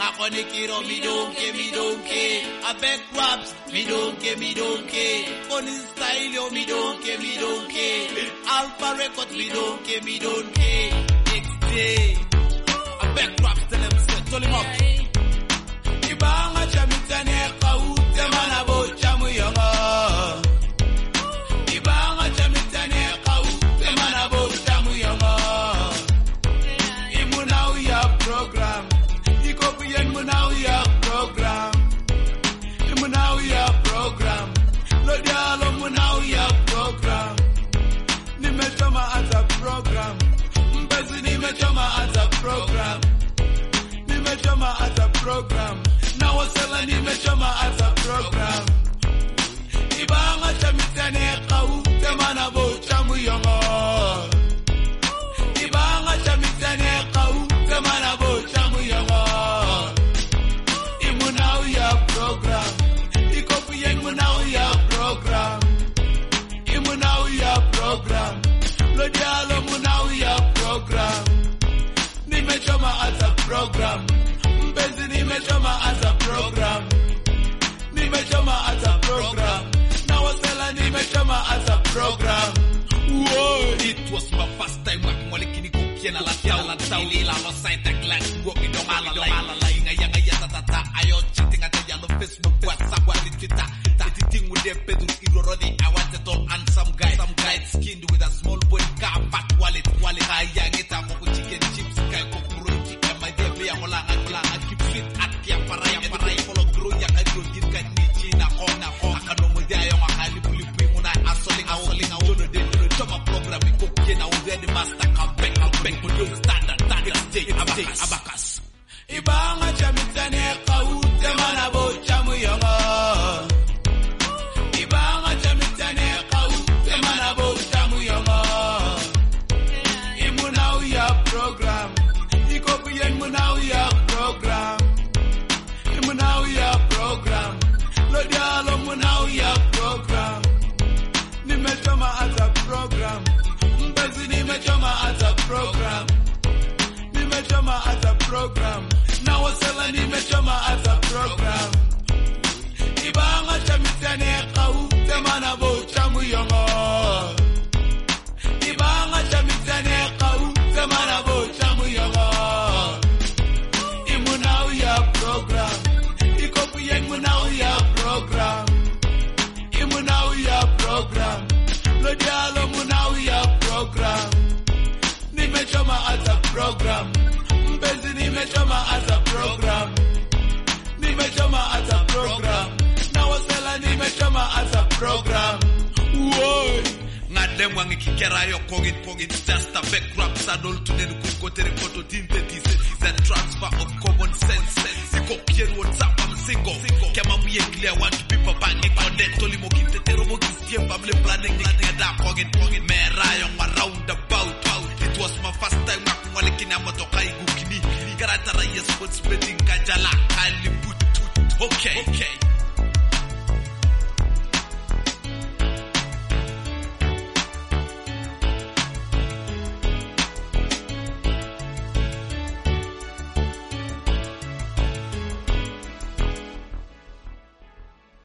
Akonikiro me don't care. I beg raps, me don't care. Funny style yo, me don't care. Alpha record, me don't care. Next day, I beg raps, tell them tell him up. Ibanga chamitane kau, temana bo chamu yonga. Ibanga chamitane kau, temana bo chamu yonga. Imunauya program. Munauya program. Munauya program. Lodialo Munauya program. Nimechoma as a program. Mbezi nimechoma as a program. Nimechoma as a program. Nawasela nimechoma as a program. Ibanga chamitane kau temana bo chamu yongo. Ibanga chamitane kau temana bo chamu yongo. Program. Ikopiyen Munauya program. Imunauya program. Lodialo Munauya program. Nimechoma as a program. Mbezi nimechoma as a program. Nimechoma as a program. Nawasela nimechoma as a program. Whoa. It was my first time working on Kini Kukiana La Tiala Tauli La Saint Glass working on Malala Inga Yatata Ayo chatting at the yellow Facebook WhatsApp Twitter. That thing with their pedal already. I wanted to and some guy skinned with a small boy car fat wallet I young it up with chicken chips guy cockroach and my dear Bia Mola and keep fit at Kiaparai follow grow young I don't get Nichina on I don't with the young highly when I assaulting out Choma program we cook now where the master come back for you standard Abacus. Ibanga chamitane kau temana bo chamu yonga. Ibanga chamitane kau temana bo chamu yonga. Imunauya program. Ikopiyen Munauya program. Imunauya program. Lodialo Munauya program. Nimechoma as a program. Mbezi nimechoma as a program. Nimechoma as a program. Nawasela nimechoma as a program. Ibanga chamitane kau temana bo chamu yongo. Ibanga chamitane kau temana bo chamu yongo. Imunauya program. Ikopiyen Munauya program. Imunauya program. Lodialo Munauya program. Nimechoma as a program. Mbezi nimechoma as a program. Nimechoma as a program. Nawasela nimechoma as a program. Whoa. Ngadem wangi kikera yo kongit just a background sadol to the kukotere koto tinte the transfer of common sense. Siko kien WhatsApp am single. Kema miye clear want to people banging on that toli mo kinte teromo kisiem family planning da kongit me rayon around about. It was my first time walking out of Kaigukini. Karatara yes, what's betting Kajala, Kaliput. Okay.